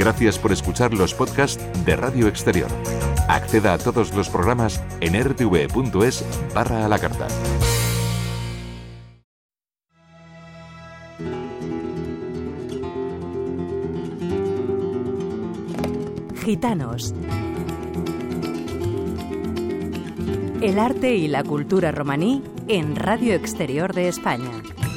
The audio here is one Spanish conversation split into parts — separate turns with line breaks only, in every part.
Gracias por escuchar los podcasts de Radio Exterior. Acceda a todos los programas en rtv.es/a la carta.
Gitanos. El arte y la cultura romaní en Radio Exterior de España.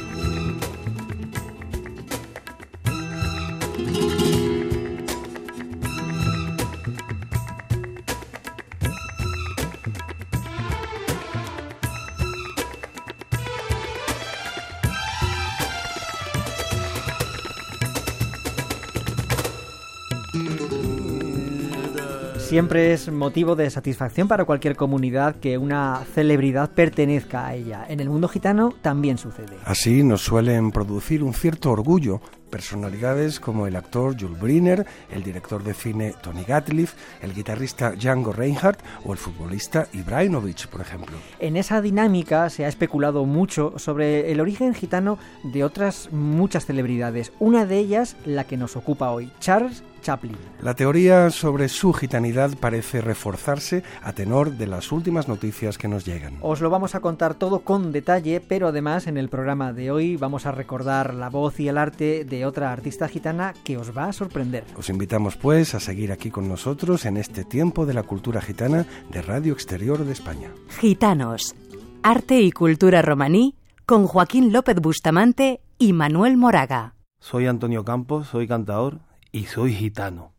Siempre es motivo de satisfacción para cualquier comunidad que una celebridad pertenezca a ella. En el mundo gitano también sucede.
Así nos suelen producir un cierto orgullo personalidades como el actor Jules Briner, el director de cine Tony Gatliff, el guitarrista Django Reinhardt o el futbolista Ibrahimovic, por ejemplo.
En esa dinámica se ha especulado mucho sobre el origen gitano de otras muchas celebridades. Una de ellas, la que nos ocupa hoy, Charles Chaplin.
La teoría sobre su gitanidad parece reforzarse a tenor de las últimas noticias que nos llegan.
Os lo vamos a contar todo con detalle, pero además en el programa de hoy vamos a recordar la voz y el arte de otra artista gitana que os va a sorprender.
Os invitamos pues a seguir aquí con nosotros en este tiempo de la cultura gitana de Radio Exterior de España.
Gitanos, arte y cultura romaní con Joaquín López Bustamante y Manuel Moraga.
Soy Antonio Campos, soy cantador y soy gitano.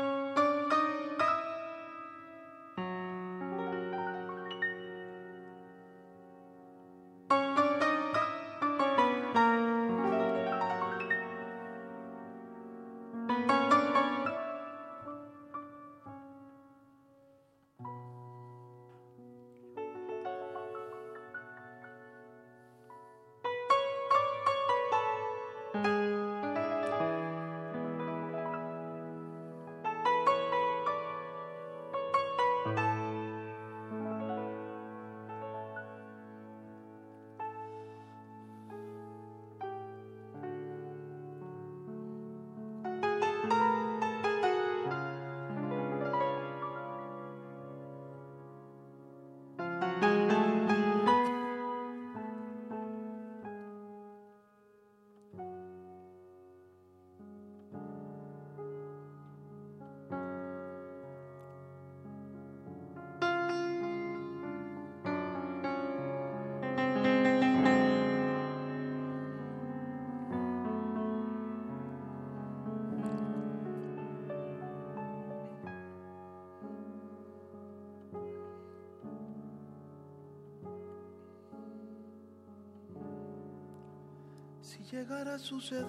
Si llegara a suceder,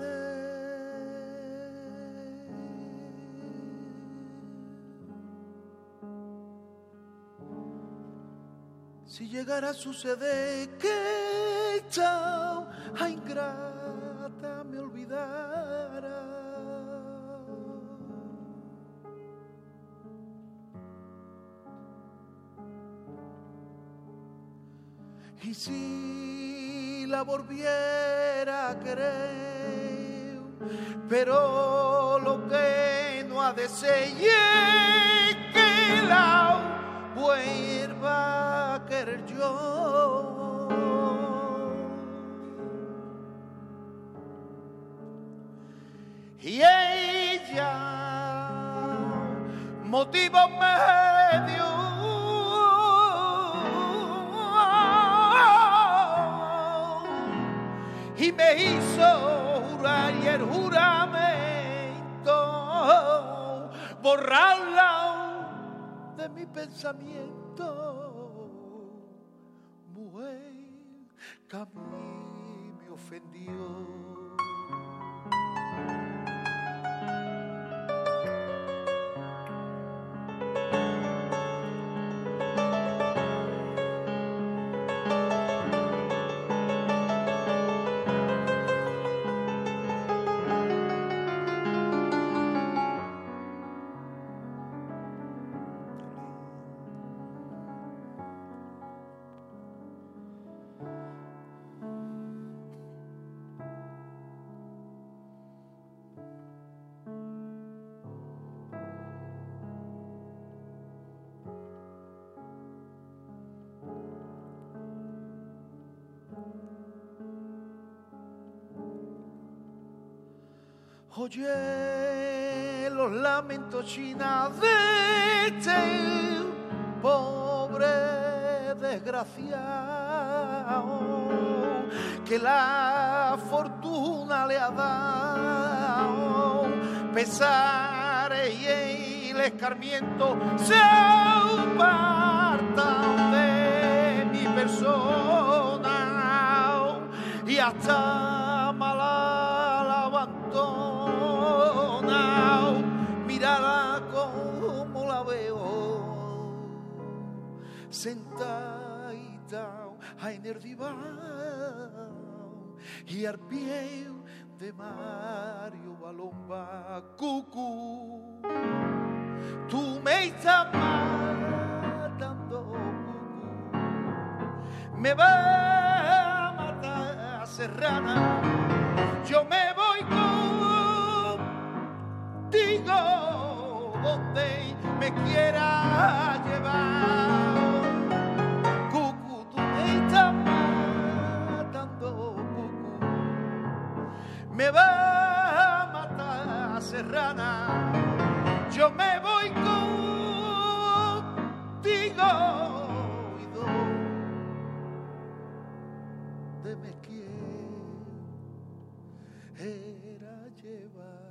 si llegara a suceder que esta ingrata me olvidara, y si la volviera a querer, pero lo que no ha de ser es que la vuelva a querer yo. Y ella, motivo medio, y me hizo jurar, y el juramento borrarla de mi pensamiento. Mujer que a mí me ofendió. Oye los lamentos chinas de este pobre desgraciado que la fortuna le ha dado pesares y el escarmiento se apartan de mi persona y hasta mala la abandona. Mírala como la veo sentadita en el diván y al pie de Mario Balomba. Cucú, tú me estás matando, me va a matar Serrana, yo me voy contigo donde me quiera llevar. Cucú, tú me estás matando, cucú, me va a matar Serrana, yo me voy contigo y donde me quiera llevar.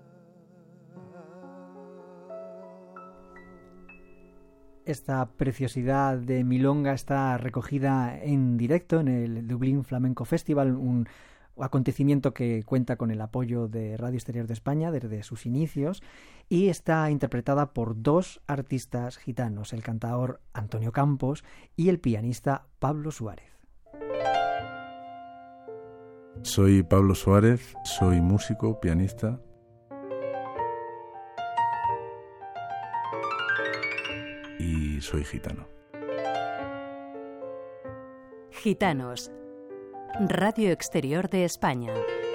Esta preciosidad de milonga está recogida en directo en el Dublín Flamenco Festival, un acontecimiento que cuenta con el apoyo de Radio Exterior de España desde sus inicios y está interpretada por dos artistas gitanos, el cantaor Antonio Campos y el pianista Pablo Suárez.
Soy Pablo Suárez, soy músico, pianista. Y soy gitano.
Gitanos. Radio Exterior de España.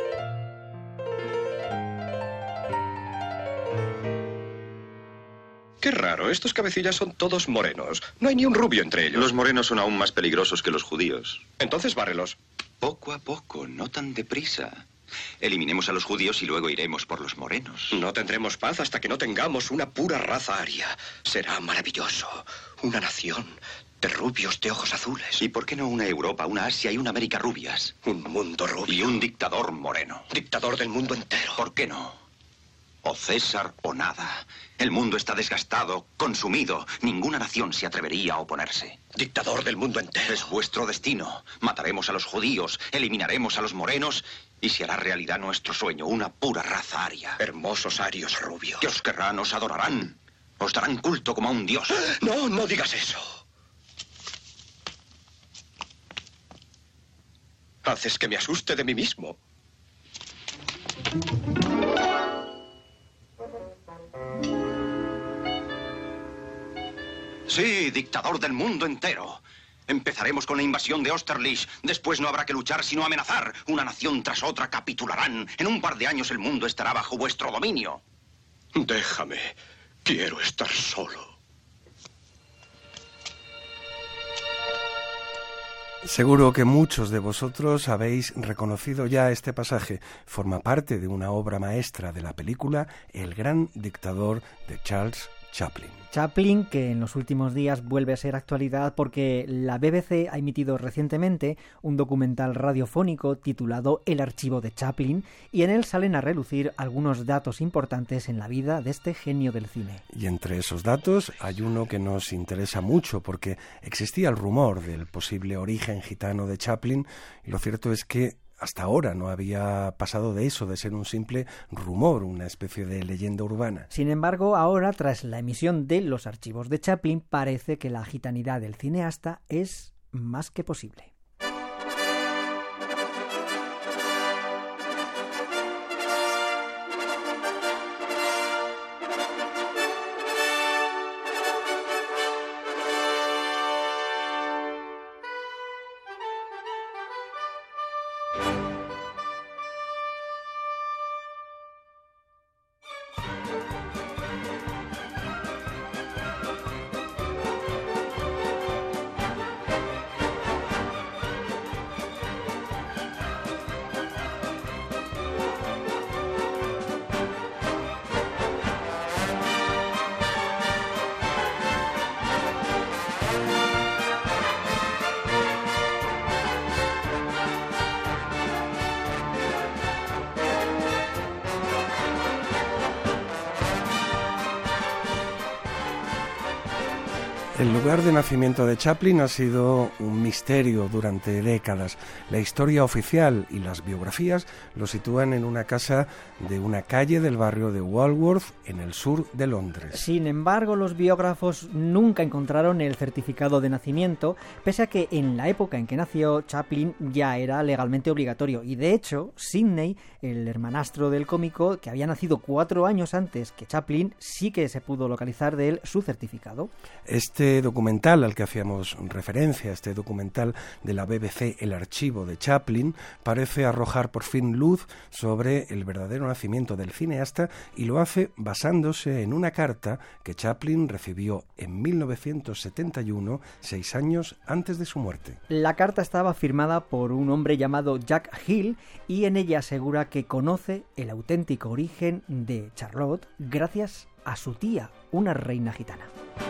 Qué raro, estos cabecillas son todos morenos. No hay ni un rubio entre ellos.
Los morenos son aún más peligrosos que los judíos.
Entonces bárrelos.
Poco a poco, no tan deprisa. Eliminemos a los judíos y luego iremos por los morenos.
No tendremos paz hasta que no tengamos una pura raza aria. Será maravilloso. Una nación de rubios de ojos azules.
¿Y por qué no una Europa, una Asia y una América rubias?
Un mundo rubio.
Y un dictador moreno.
Dictador del mundo entero.
¿Por qué no? O César o nada. El mundo está desgastado, consumido. Ninguna nación se atrevería a oponerse.
Dictador del mundo entero.
Es vuestro destino. Mataremos a los judíos, eliminaremos a los morenos y se hará realidad nuestro sueño, una pura raza aria.
Hermosos arios rubios.
Que os querrán, os adorarán. Os darán culto como a un dios.
No, no digas eso. Haces que me asuste de mí mismo.
Sí, dictador del mundo entero. Empezaremos con la invasión de Austerlitz. Después no habrá que luchar sino amenazar. Una nación tras otra capitularán. En un par de años el mundo estará bajo vuestro dominio.
Déjame. Quiero estar solo.
Seguro que muchos de vosotros habéis reconocido ya este pasaje. Forma parte de una obra maestra de la película El gran dictador de Charles Chaplin.
Chaplin, que en los últimos días vuelve a ser actualidad porque la BBC ha emitido recientemente un documental radiofónico titulado El archivo de Chaplin y en él salen a relucir algunos datos importantes en la vida de este genio del cine.
Y entre esos datos hay uno que nos interesa mucho porque existía el rumor del posible origen gitano de Chaplin y lo cierto es que hasta ahora no había pasado de eso, de ser un simple rumor, una especie de leyenda urbana.
Sin embargo, ahora, tras la emisión de los archivos de Chaplin, parece que la gitanidad del cineasta es más que posible.
El lugar de nacimiento de Chaplin ha sido un misterio durante décadas. La historia oficial y las biografías lo sitúan en una casa de una calle del barrio de Walworth, en el sur de Londres.
Sin embargo, los biógrafos nunca encontraron el certificado de nacimiento, pese a que en la época en que nació Chaplin ya era legalmente obligatorio. Y de hecho, Sidney, el hermanastro del cómico, que había nacido 4 años antes que Chaplin, sí que se pudo localizar de él su certificado.
Este documental al que hacíamos referencia, este documental de la BBC, El archivo de Chaplin, parece arrojar por fin luz sobre el verdadero nacimiento del cineasta, y lo hace basándose en una carta que Chaplin recibió en 1971, 6 años antes de su muerte.
La carta estaba firmada por un hombre llamado Jack Hill, y en ella asegura que conoce el auténtico origen de Charlotte gracias a su tía, una reina gitana.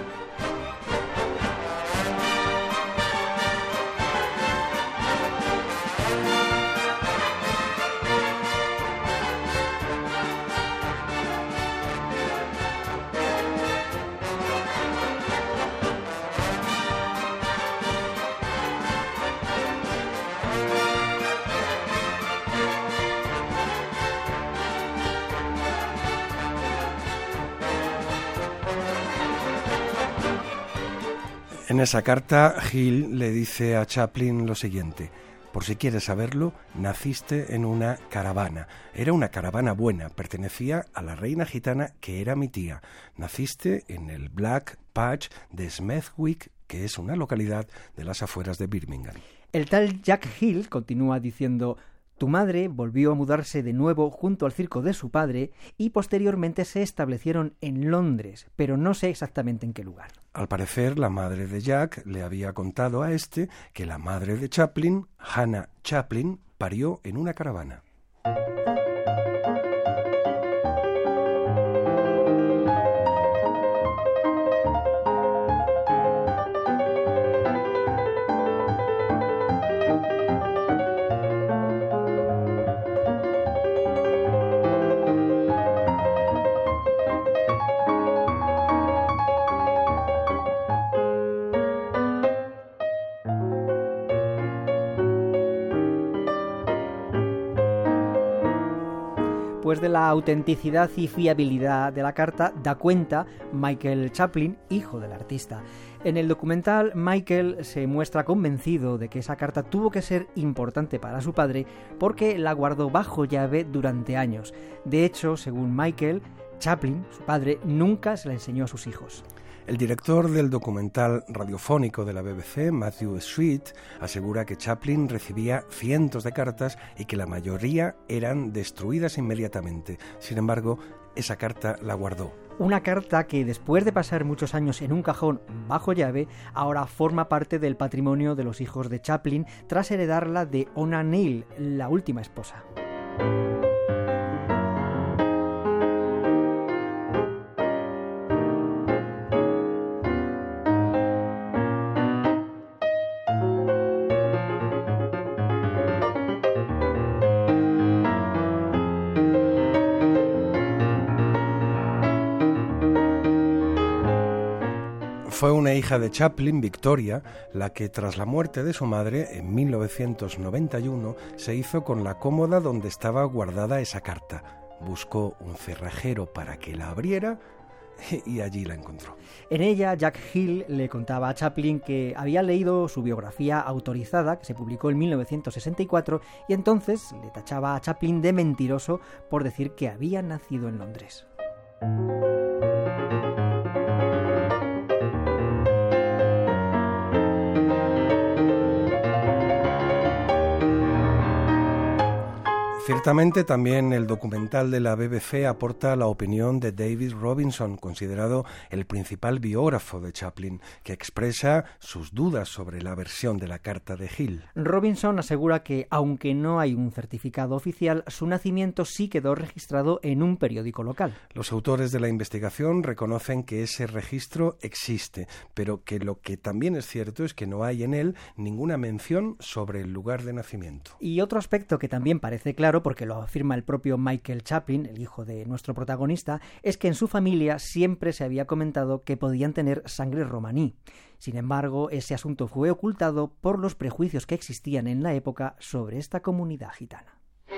En esa carta, Hill le dice a Chaplin lo siguiente: por si quieres saberlo, naciste en una caravana. Era una caravana buena, pertenecía a la reina gitana que era mi tía. Naciste en el Black Patch de Smethwick, que es una localidad de las afueras de Birmingham.
El tal Jack Hill continúa diciendo: tu madre volvió a mudarse de nuevo junto al circo de su padre y posteriormente se establecieron en Londres, pero no sé exactamente en qué lugar.
Al parecer, la madre de Jack le había contado a este que la madre de Chaplin, Hannah Chaplin, parió en una caravana.
Pues de la autenticidad y fiabilidad de la carta da cuenta Michael Chaplin, hijo del artista. En el documental, Michael se muestra convencido de que esa carta tuvo que ser importante para su padre porque la guardó bajo llave durante años. De hecho, según Michael, Chaplin, su padre, nunca se la enseñó a sus hijos.
El director del documental radiofónico de la BBC, Matthew Sweet, asegura que Chaplin recibía cientos de cartas y que la mayoría eran destruidas inmediatamente. Sin embargo, esa carta la guardó.
Una carta que, después de pasar muchos años en un cajón bajo llave, ahora forma parte del patrimonio de los hijos de Chaplin tras heredarla de Ona Neil, la última esposa.
Fue una hija de Chaplin, Victoria, la que tras la muerte de su madre en 1991 se hizo con la cómoda donde estaba guardada esa carta. Buscó un cerrajero para que la abriera y allí la encontró.
En ella, Jack Hill le contaba a Chaplin que había leído su biografía autorizada, que se publicó en 1964, y entonces le tachaba a Chaplin de mentiroso por decir que había nacido en Londres.
Ciertamente también el documental de la BBC aporta la opinión de David Robinson, considerado el principal biógrafo de Chaplin, que expresa sus dudas sobre la versión de la carta de Hill.
Robinson asegura que, aunque no hay un certificado oficial, su nacimiento sí quedó registrado en un periódico local.
Los autores de la investigación reconocen que ese registro existe, pero que lo que también es cierto es que no hay en él ninguna mención sobre el lugar de nacimiento.
Y otro aspecto que también parece claro primero, porque lo afirma el propio Michael Chaplin, el hijo de nuestro protagonista, es que en su familia siempre se había comentado que podían tener sangre romaní. Sin embargo, ese asunto fue ocultado por los prejuicios que existían en la época sobre esta comunidad gitana.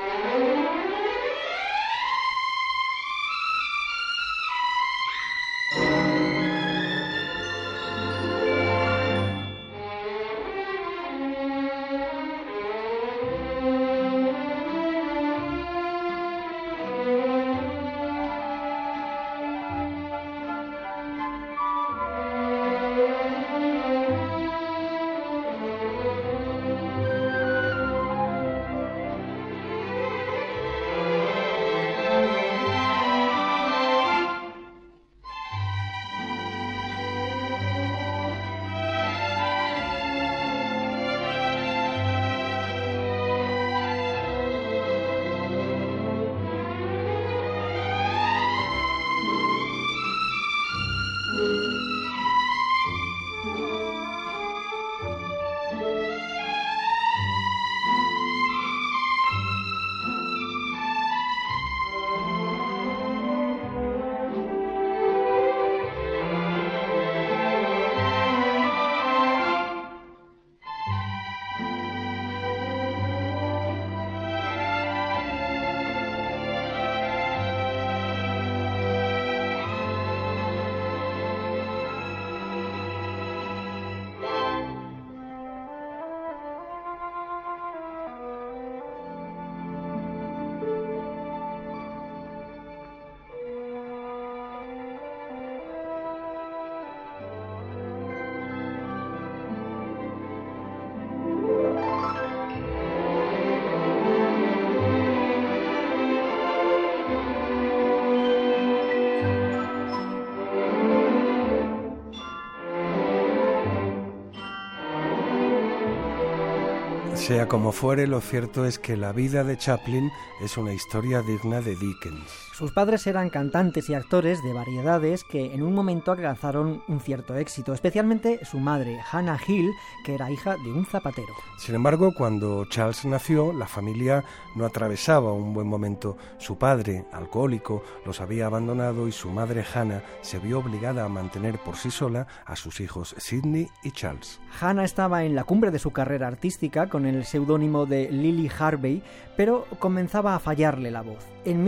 Sea como fuere, lo cierto es que la vida de Chaplin es una historia digna de Dickens.
Sus padres eran cantantes y actores de variedades que en un momento alcanzaron un cierto éxito, especialmente su madre, Hannah Hill, que era hija de un zapatero.
Sin embargo, cuando Charles nació, la familia no atravesaba un buen momento. Su padre, alcohólico, los había abandonado y su madre, Hannah, se vio obligada a mantener por sí sola a sus hijos Sidney y Charles.
Hannah estaba en la cumbre de su carrera artística con el seudónimo de Lily Harvey, pero comenzaba a fallarle la voz. En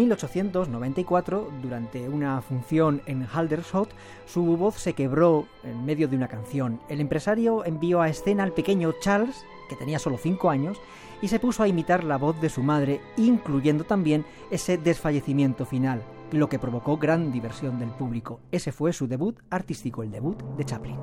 1894, durante una función en Aldershot, su voz se quebró en medio de una canción. El empresario envió a escena al pequeño Charles, que tenía solo 5 años, y se puso a imitar la voz de su madre, incluyendo también ese desfallecimiento final, lo que provocó gran diversión del público. Ese fue su debut artístico, el debut de Chaplin.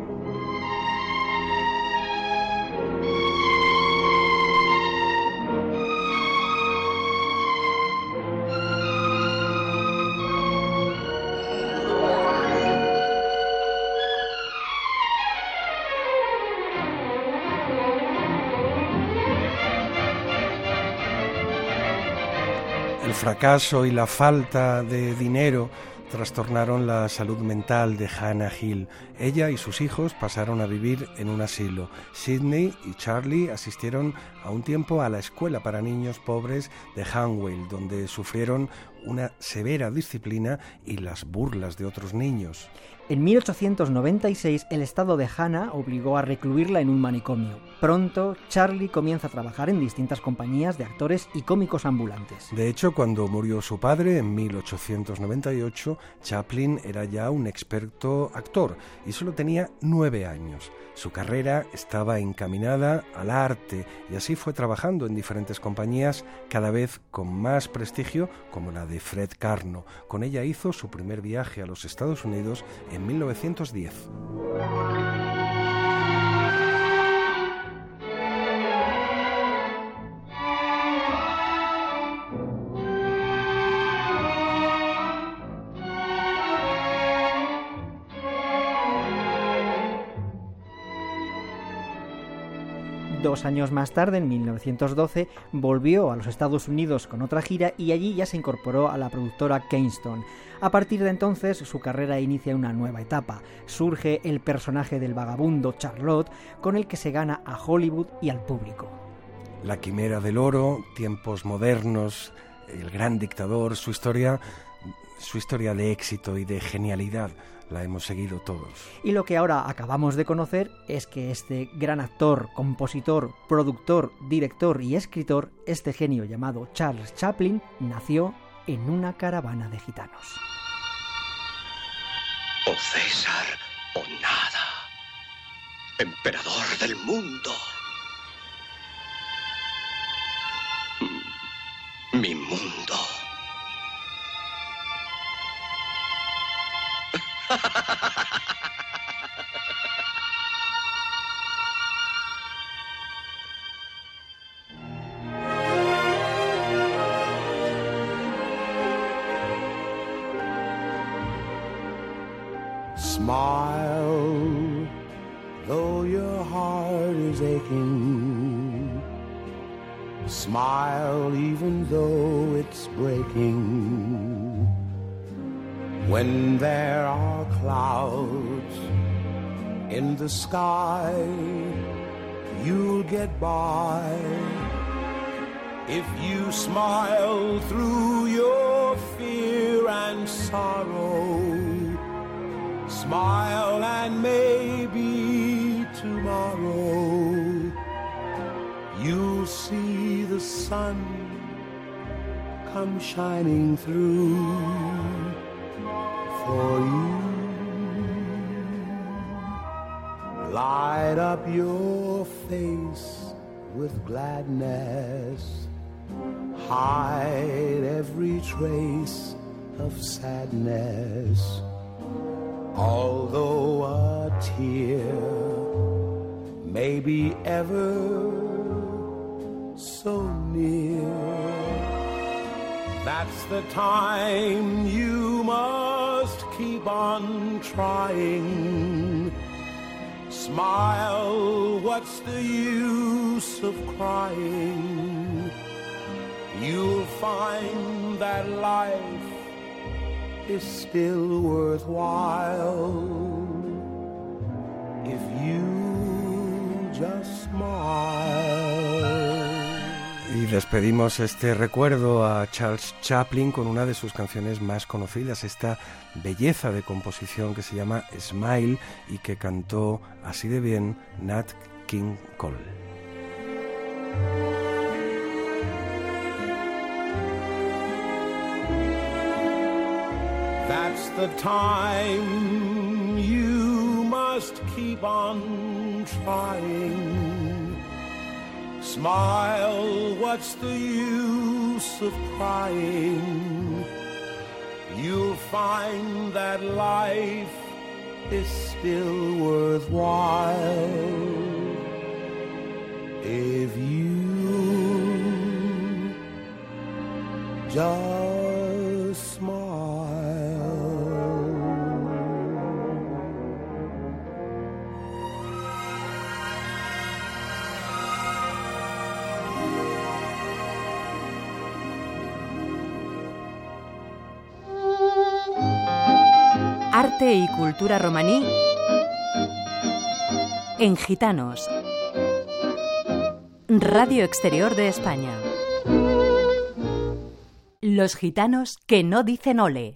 El fracaso y la falta de dinero trastornaron la salud mental de Hannah Hill. Ella y sus hijos pasaron a vivir en un asilo. Sidney y Charlie asistieron a un tiempo a la escuela para niños pobres de Hanwell, donde sufrieron una severa disciplina y las burlas de otros niños.
En 1896, el estado de Hannah obligó a recluirla en un manicomio. Pronto, Charlie comienza a trabajar en distintas compañías de actores y cómicos ambulantes.
De hecho, cuando murió su padre en 1898, Chaplin era ya un experto actor y solo tenía 9 años. Su carrera estaba encaminada al arte y así fue trabajando en diferentes compañías, cada vez con más prestigio, como la de Fred Karno. Con ella hizo su primer viaje a los Estados Unidos en 1910.
Dos años más tarde, en 1912, volvió a los Estados Unidos con otra gira y allí ya se incorporó a la productora Keystone. A partir de entonces, su carrera inicia una nueva etapa. Surge el personaje del vagabundo Charlotte, con el que se gana a Hollywood y al público.
La quimera del oro, tiempos modernos, el gran dictador, su historia de éxito y de genialidad la hemos seguido todos.
Y lo que ahora acabamos de conocer es que este gran actor, compositor, productor, director y escritor, este genio llamado Charles Chaplin, nació en una caravana de gitanos.
O César o nada. Emperador del mundo. Mi mundo.
Smile, though your heart is aching. Smile, even though it's breaking. When there are clouds in the sky, you'll get by. If you smile through your fear and sorrow, smile and maybe tomorrow you'll see the sun come shining through for you. Light up your face with gladness, hide every trace of sadness. Although a tear may be ever so near, that's the time you must keep on trying. Smile, what's the use of crying? You'll find that life is still worthwhile if you just smile.
Y despedimos este recuerdo a Charles Chaplin con una de sus canciones más conocidas, esta belleza de composición que se llama Smile y que cantó así de bien Nat King Cole.
That's the time you must keep on trying. Smile, what's the use of crying? You'll find that life is still worthwhile if you just smile.
Arte y cultura romaní en Gitanos. Radio Exterior de España. Los gitanos que no dicen ole.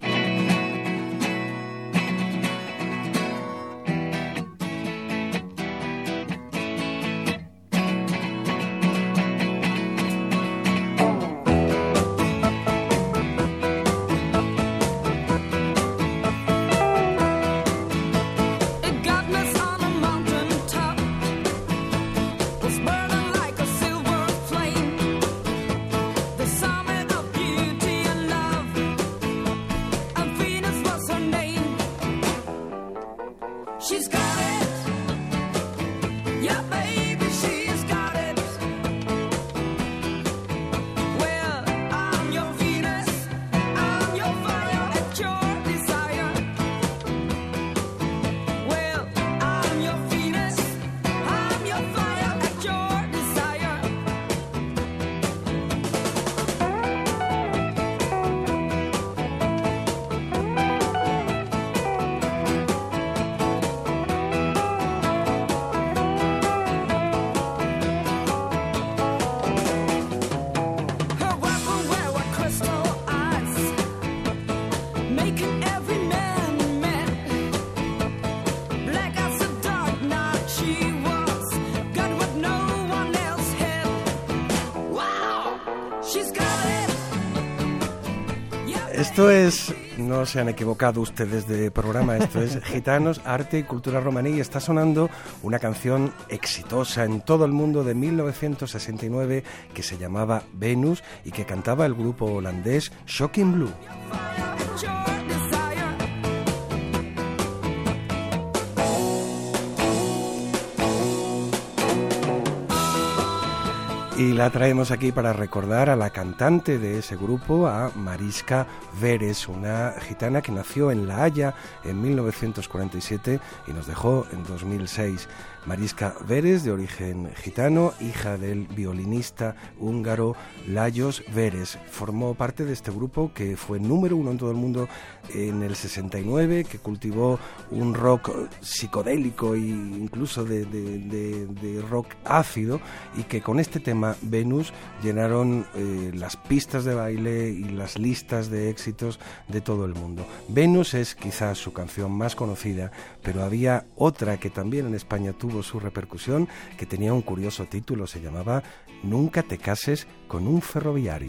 Esto es, no se han equivocado ustedes de programa, esto es Gitanos, Arte y Cultura Romaní, y está sonando una canción exitosa en todo el mundo de 1969 que se llamaba Venus y que cantaba el grupo holandés Shocking Blue. Y la traemos aquí para recordar a la cantante de ese grupo, a Mariska Veres, una gitana que nació en La Haya en 1947 y nos dejó en 2006. Mariska Veres, de origen gitano, hija del violinista húngaro Lajos Veres. Formó parte de este grupo que fue número 1 en todo el mundo en el 69, que cultivó un rock psicodélico e incluso de rock ácido, y que con este tema Venus llenaron las pistas de baile y las listas de éxitos de todo el mundo. Venus es quizás su canción más conocida, pero había otra que también en España tuvo su repercusión, que tenía un curioso título, se llamaba Nunca te cases con un ferroviario.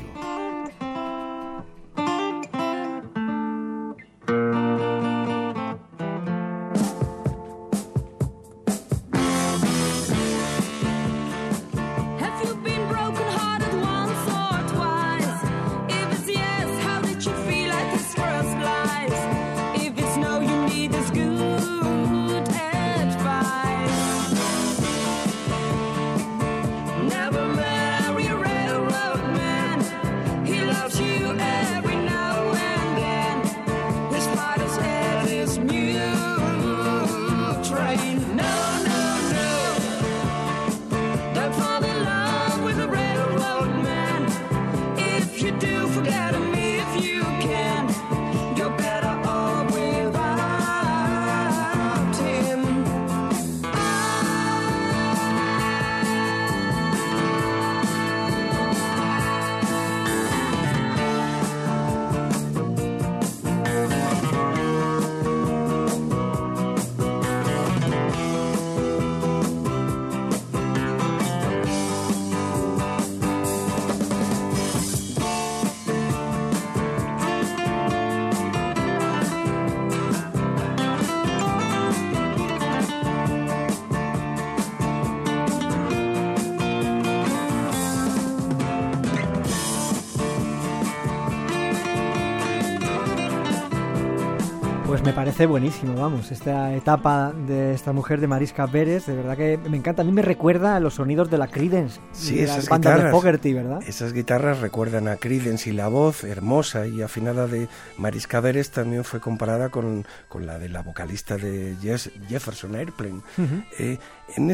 Pues me parece buenísimo, vamos, esta etapa de esta mujer de Mariska Veres, de verdad que me encanta. A mí me recuerda a los sonidos de la Creedence,
sí,
de las bandas de Fogerty, ¿verdad?
Esas guitarras recuerdan a Creedence, y la voz hermosa y afinada de Mariska Veres también fue comparada con la de la vocalista de Jefferson Airplane. Uh-huh. En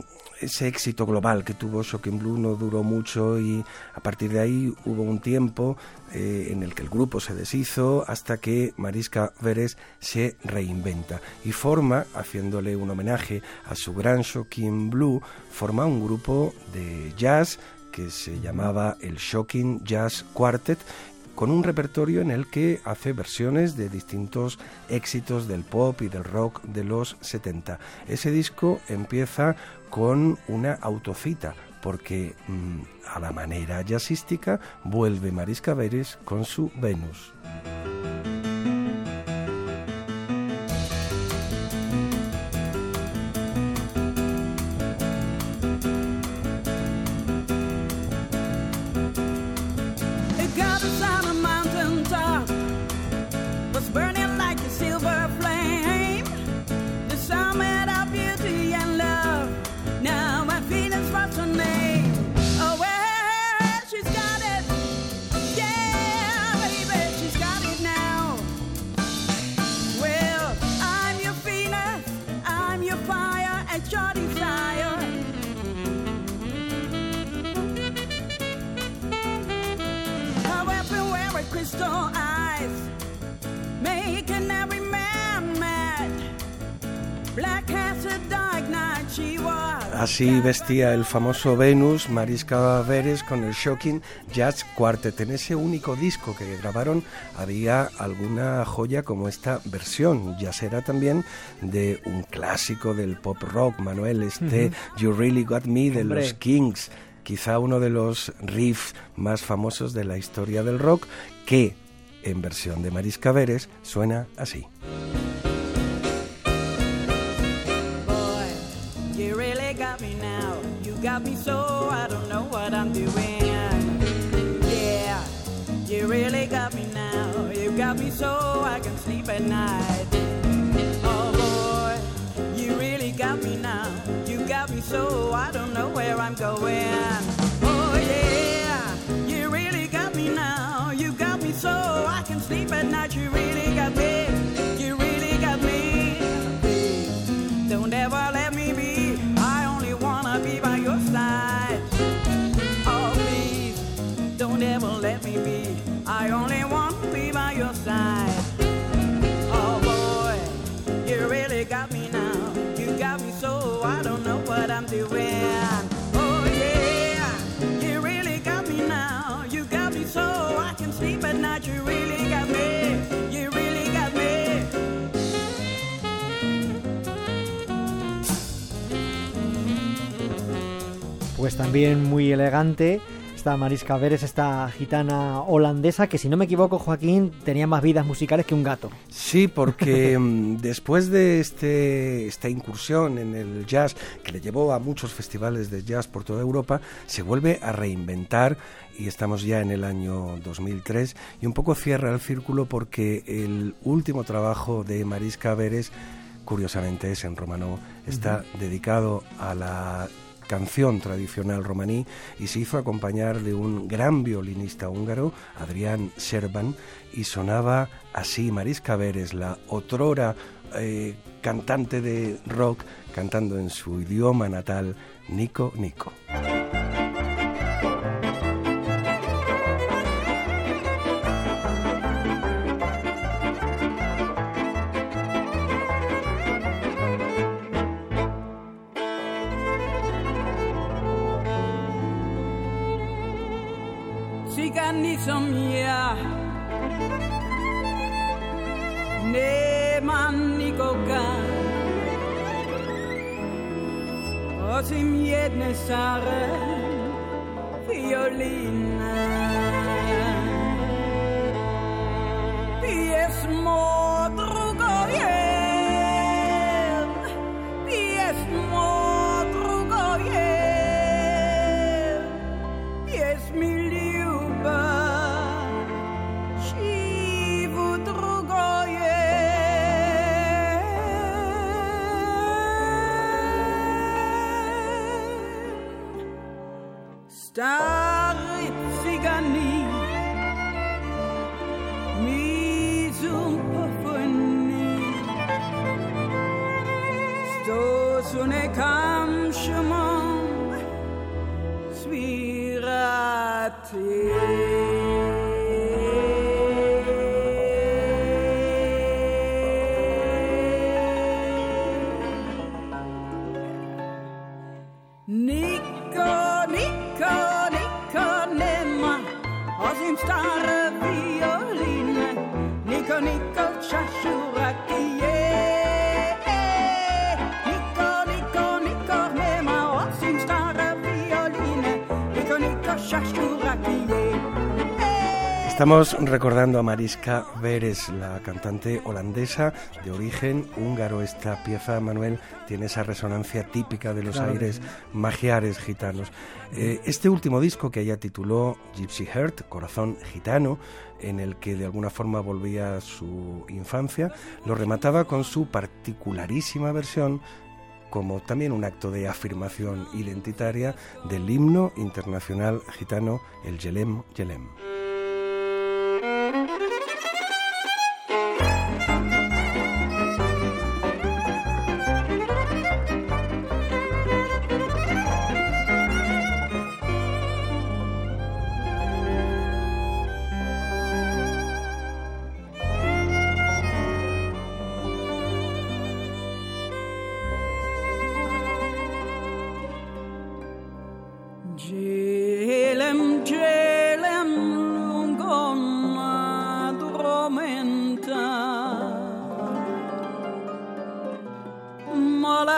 ese éxito global que tuvo Shocking Blue no duró mucho, y a partir de ahí hubo un tiempo en el que el grupo se deshizo, hasta que Mariska Veres se reinventa y forma, haciéndole un homenaje a su gran Shocking Blue, forma un grupo de jazz que se llamaba el Shocking Jazz Quartet, con un repertorio en el que hace versiones de distintos éxitos del pop y del rock de los 70. Ese disco empieza con una autocita, porque a la manera jazzística vuelve Mariska Veres con su Venus. Así vestía el famoso Venus Mariska Veres con el Shocking Jazz Quartet. En ese único disco que grabaron había alguna joya como esta versión jazzera también de un clásico del pop rock, Manuel, You Really Got Me de los Kings, quizá uno de los riffs más famosos de la historia del rock, que en versión de Mariska Veres suena así.
Got me so I don't know what I'm doing. Yeah, you really got me now. You got me so I can sleep at night. Oh boy, you really got me now. You got me so I don't know where I'm going. Oh yeah, you really got me now. You got me so I can sleep at night. You really got me. You really got me. Please, don't ever let me be. I only wanna be by your side. Oh please, don't ever let me be. I only want to be by your side. Oh boy, you really got me now. You got me so I don't know what I'm doing. Oh yeah, you really got me now. You got me so I can sleep at night. You really got me. You really got me.
Pues también muy elegante esta Mariska Veres, esta gitana holandesa que, si no me equivoco, Joaquín, tenía más vidas musicales que un gato.
Sí, porque después de esta incursión en el jazz, que le llevó a muchos festivales de jazz por toda Europa, se vuelve a reinventar, y estamos ya en el año 2003, y un poco cierra el círculo porque el último trabajo de Mariska Veres, curiosamente es en romanó, está dedicado a la canción tradicional romaní y se hizo acompañar de un gran violinista húngaro, Adrián Serban, y sonaba así Mariska Veres, la otrora cantante de rock, cantando en su idioma natal, Nico Nico.
Nisomia ne manikoka osim jedne stare violina piesmo drugoje piesmi Starit cigani mi zumpafuni sto sune kam shmam svirati stare violine, Nico Nico Shashuraki, Nico Nico Nico Nema, osim stare violine, Nico Nico Shashuraki.
Estamos recordando a Mariska Veres, la cantante holandesa de origen húngaro. Esta pieza, Manuel, tiene esa resonancia típica de los aires magiares gitanos. Este último disco, que ella tituló Gypsy Heart, Corazón Gitano, en el que de alguna forma volvía a su infancia, lo remataba con su particularísima versión, como también un acto de afirmación identitaria, del himno internacional gitano, el Yelem Yelem.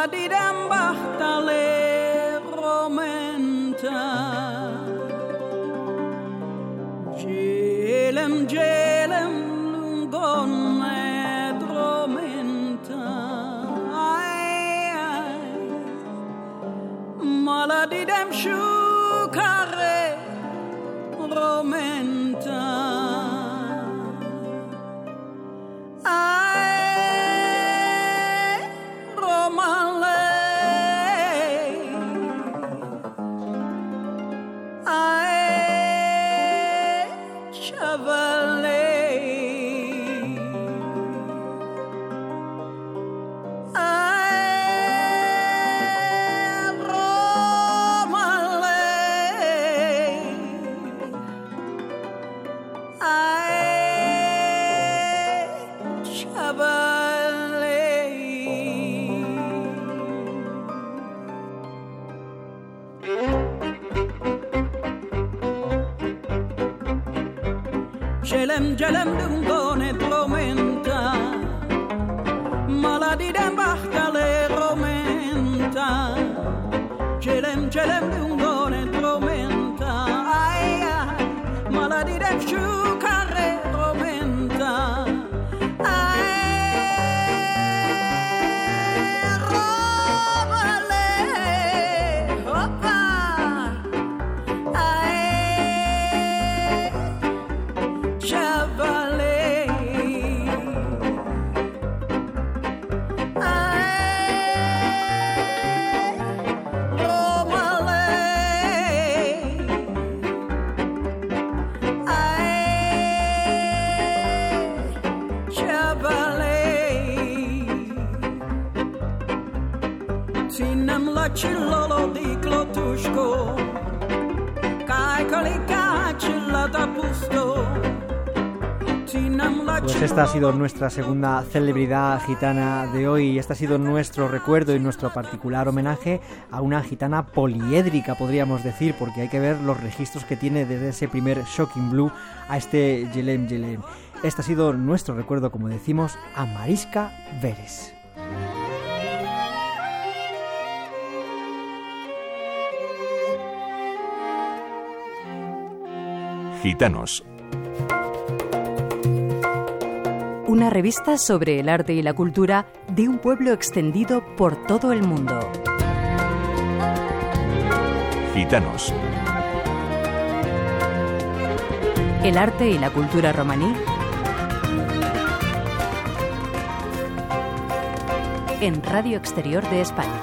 Maladidem bachtale romenta Gelem gelem lungonne dromenta Maladidem shukare romenta Gelem gelem dungone dromenta Maladidem bachtale romenta Gelem gelem dungone dromenta Ai ai Maladidem shukare romenta Chillolo di Clotusco
Pues esta ha sido nuestra segunda celebridad gitana de hoy y este ha sido nuestro recuerdo y nuestro particular homenaje a una gitana poliédrica, podríamos decir, porque hay que ver los registros que tiene desde ese primer Shocking Blue a este Gelem Gelem. Este ha sido nuestro recuerdo, como decimos, a Mariska Veres.
Gitanos.
Una revista sobre el arte y la cultura de un pueblo extendido por todo el mundo.
Gitanos.
El arte y la cultura romaní en Radio Exterior de España.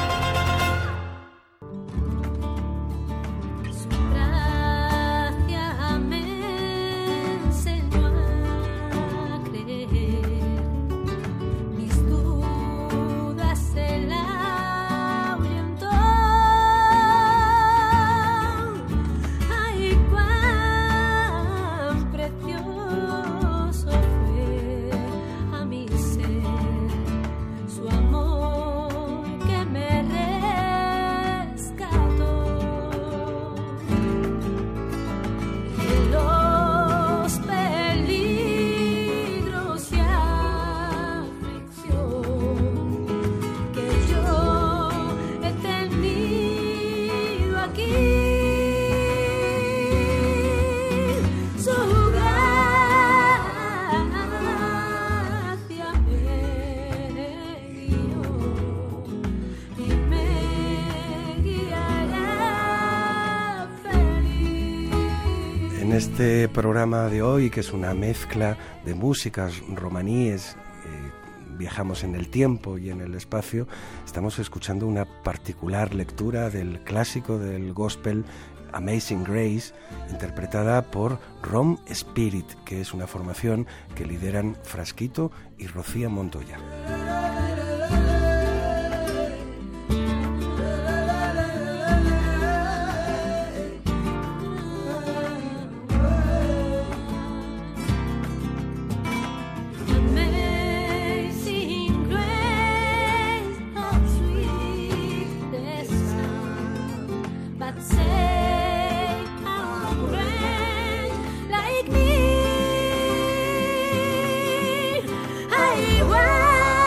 En este programa de hoy, que es una mezcla de músicas romaníes, viajamos en el tiempo y en el espacio, estamos escuchando una particular lectura del clásico del gospel Amazing Grace, interpretada por Rome Spirit, que es una formación que lideran Frasquito y Rocía Montoya.
Wow.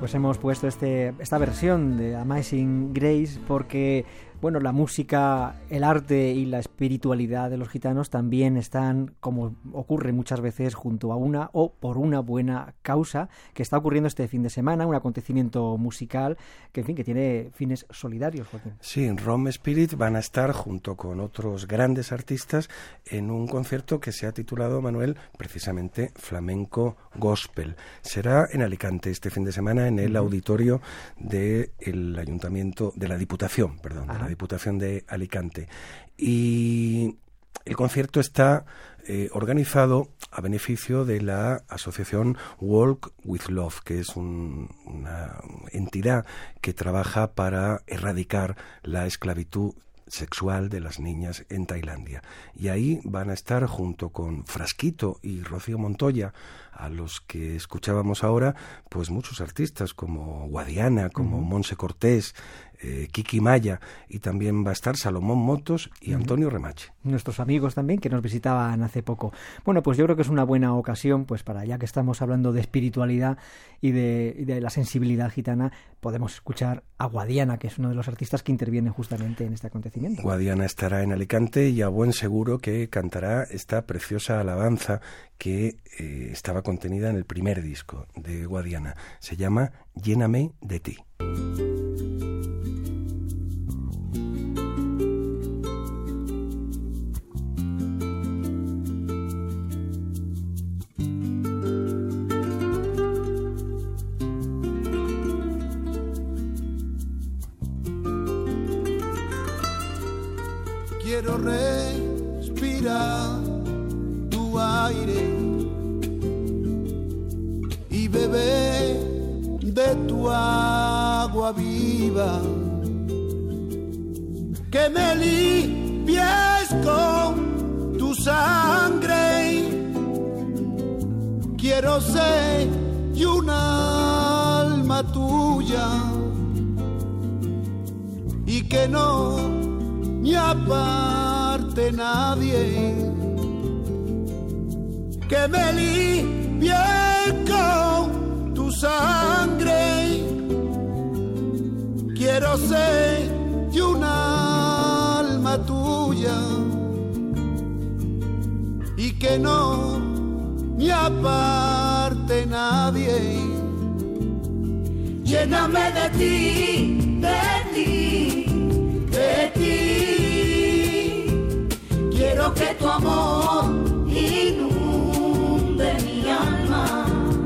Pues hemos puesto esta versión de Amazing Grace porque, bueno, la música, el arte y la espiritualidad de los gitanos también están, como ocurre muchas veces, junto a una o por una buena causa que está ocurriendo este fin de semana, un acontecimiento musical que, en fin, que tiene fines solidarios, Joaquín.
Sí, en Rome Spirit van a estar junto con otros grandes artistas en un concierto que se ha titulado, Manuel, precisamente Flamenco Gospel. Será en Alicante este fin de semana en el auditorio del Ayuntamiento, de la Diputación, perdón, de la Diputación de Alicante. Y el concierto está organizado a beneficio de la asociación Walk with Love, que es una entidad que trabaja para erradicar la esclavitud sexual de las niñas en Tailandia. Y ahí van a estar junto con Frasquito y Rocío Montoya, a los que escuchábamos ahora, pues muchos artistas como Guadiana, como Monse Cortés, Kiki Maya, y también va a estar Salomón Motos y Antonio Remache.
Nuestros amigos también que nos visitaban hace poco. Bueno, pues yo creo que es una buena ocasión, pues para ya que estamos hablando de espiritualidad y de la sensibilidad gitana, podemos escuchar a Guadiana, que es uno de los artistas que interviene justamente en este acontecimiento.
Guadiana estará en Alicante y a buen seguro que cantará esta preciosa alabanza que estaba contenida en el primer disco de Guadiana. Se llama Lléname de ti.
Quiero respirar tu aire y beber de tu agua viva, que me limpies con tu sangre. Quiero ser una alma tuya y que no me aparte nadie, que me limpie con tu sangre. Quiero ser una alma tuya y que no me aparte nadie. Lléname de ti, de ti, de ti. Quiero que tu amor inunde mi alma,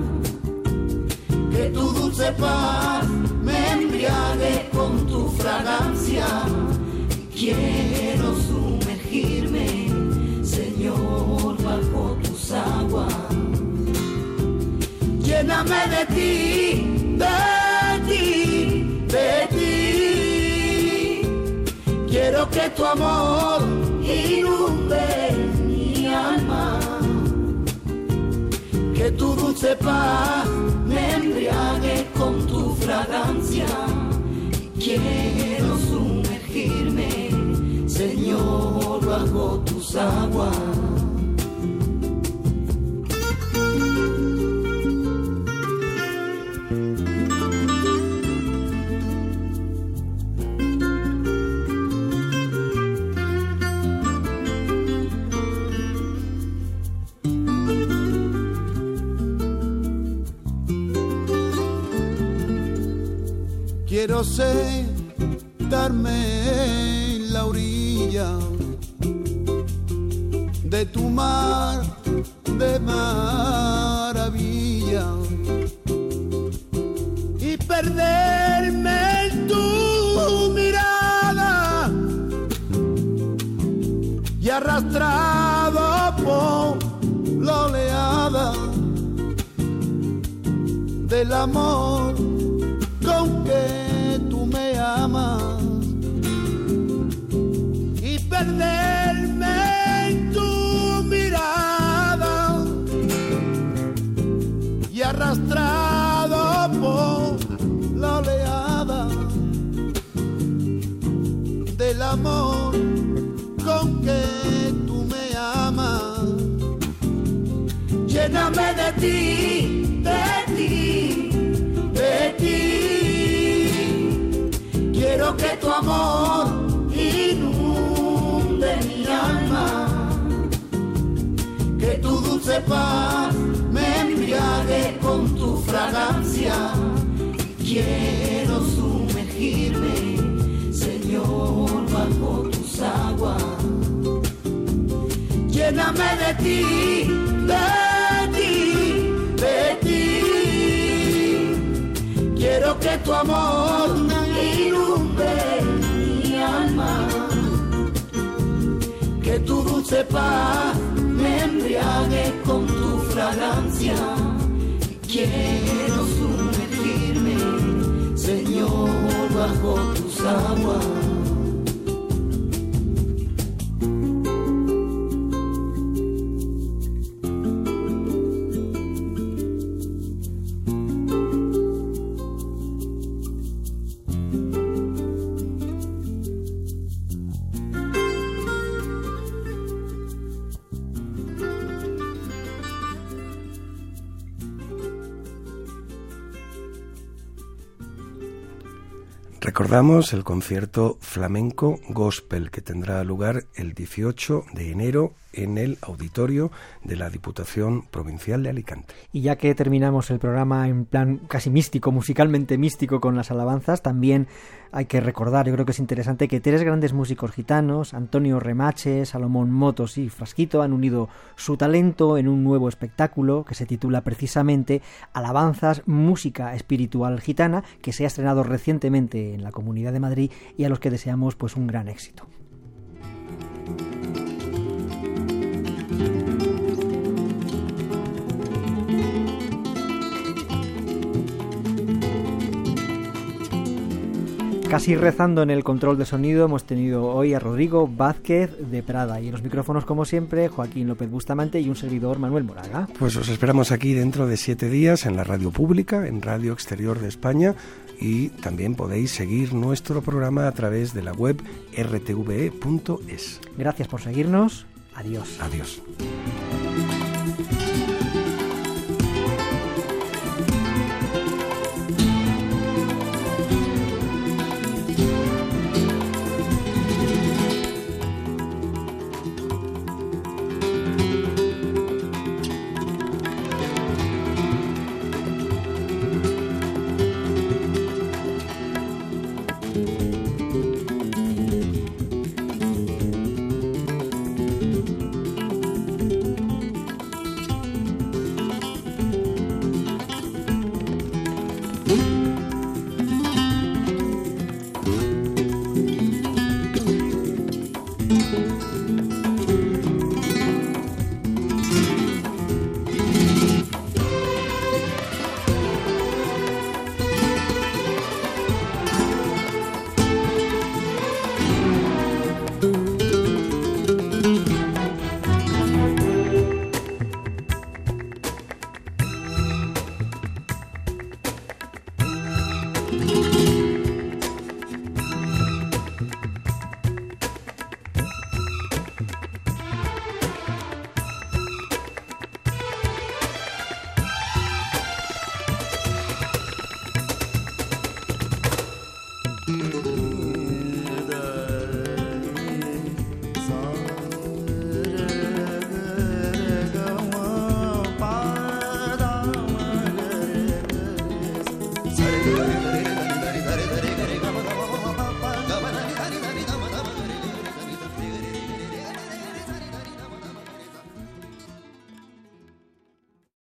que tu dulce paz me embriague con tu fragancia. Quiero sumergirme, Señor, bajo tus aguas. Lléname de ti, de ti, de ti. Quiero que tu amor inunde mi alma, que tu dulce paz me embriague con tu fragancia. Quiero sumergirme, Señor, bajo tus aguas. Quiero sentarme en la orilla de tu mar de maravilla y perderme en tu mirada, y arrastrado por la oleada del amor con que tú me amas, y perderme en tu mirada, y arrastrado por la oleada del amor con que tú me amas. Lléname de ti, de ti, de ti. amor inunde mi alma, que tu dulce paz me embriague con tu fragancia. Quiero sumergirme, Señor, bajo tus aguas. Lléname de ti, de ti, de ti. Quiero que tu amor inunde mi alma, que tu dulce paz me embriague con tu fragancia. Quiero sumergirme, Señor, bajo tus aguas.
Recordamos el concierto Flamenco Gospel que tendrá lugar el 18 de enero en el auditorio de la Diputación Provincial de Alicante.
Y ya que terminamos el programa en plan casi místico, musicalmente místico con las alabanzas, también hay que recordar, yo creo que es interesante, que tres grandes músicos gitanos, Antonio Remache, Salomón Motos y Frasquito, han unido su talento en un nuevo espectáculo que se titula precisamente Alabanzas, música espiritual gitana, que se ha estrenado recientemente en la Comunidad de Madrid y a los que deseamos pues un gran éxito. Casi rezando en el control de sonido hemos tenido hoy a Rodrigo Vázquez de Prada y en los micrófonos como siempre Joaquín López Bustamante y un servidor Manuel Moraga.
Pues os esperamos aquí dentro de 7 días en la radio pública, en Radio Exterior de España, y también podéis seguir nuestro programa a través de la web rtve.es.
Gracias por seguirnos. Adiós.
Adiós.